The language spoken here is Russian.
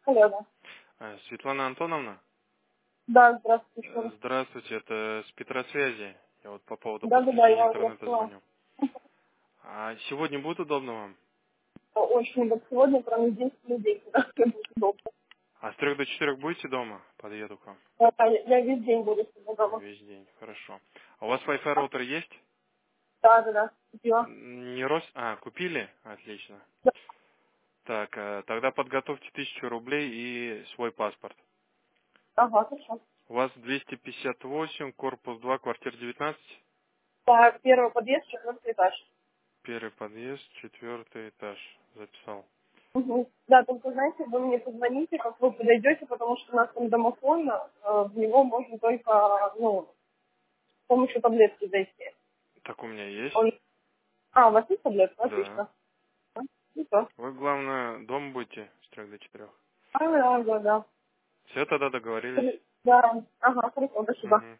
Алло, да. Светлана Антоновна? Да, здравствуйте. Еще раз. Здравствуйте, это с Петросвязи. Я вот по поводу Да, подключения я интернета поняла. звоню. А сегодня будет удобно вам? Очень вот сегодня прям единственный день, когда все будет удобно. А с 3 до 4 будете дома? Подъеду к вам. Я весь день буду сегодня дома. Весь день, хорошо. А у вас Wi-Fi роутер есть? Да, купила. Не рос... А, купили? Отлично. Да. Так, тогда подготовьте 1000 рублей и свой паспорт. Ага, хорошо. У вас 258, корпус 2, квартира 19. Так, первый подъезд, 4 этаж. Первый подъезд, 4 этаж. Записал. Угу. Да, только, знаете, вы мне позвоните, как вы подойдете, потому что у нас там домофон, в него можно только, с помощью таблетки зайти. Так у меня есть. Он... у вас есть таблетка? Да. Отлично. И то. Вы, главное, дома будете с 3 до 4. Да. Все, тогда договорились. Да, ага, хорошо, спасибо. Мгм.